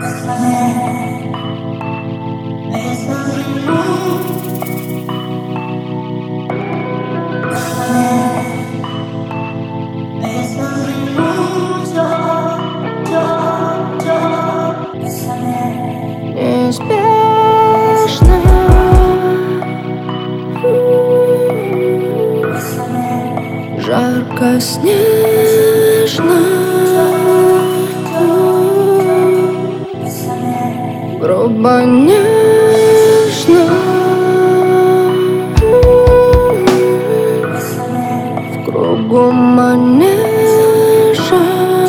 Неизбежно жарко, снежно, грубо, нежно, в кругу манежа.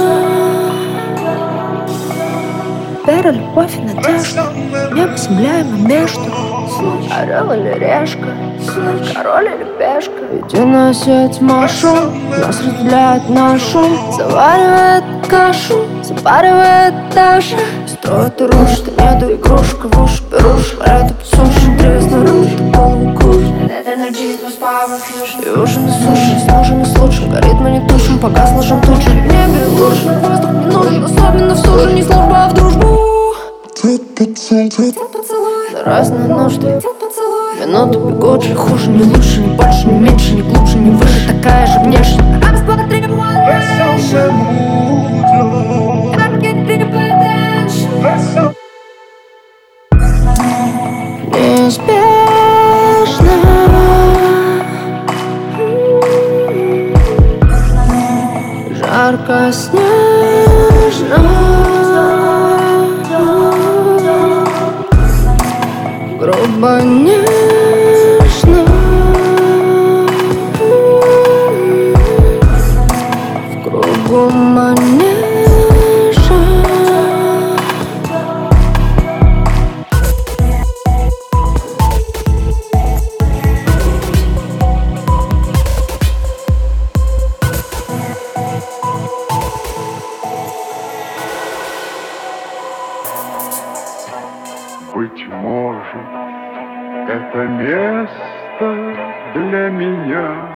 Вера, любовь и надежда, небо, земля и между. Орел или решка, король или пешка. Единая сеть маршрут нас разделяет на шум. Заваривает кашу, запаривает даже. Строит и рушит, и нету игрушек, в уши берушек. Парят и подсушит, древе снаружи, голову кружит. И ужин и суши, с ножем и с лучшим. Горит мы не тушим, погас ложим тут же. В небе лучше, воздух не нужен, особенно в сужу. Не служба, а в дружбу. На разные нужды минуты бегут, не хуже, не лучше, не больше, не меньше, не глубже, не выше. Такая же внешне. Неизбежно жарко, снежно, грубо, нежно, в кругу манежа. Быть может, это место для меня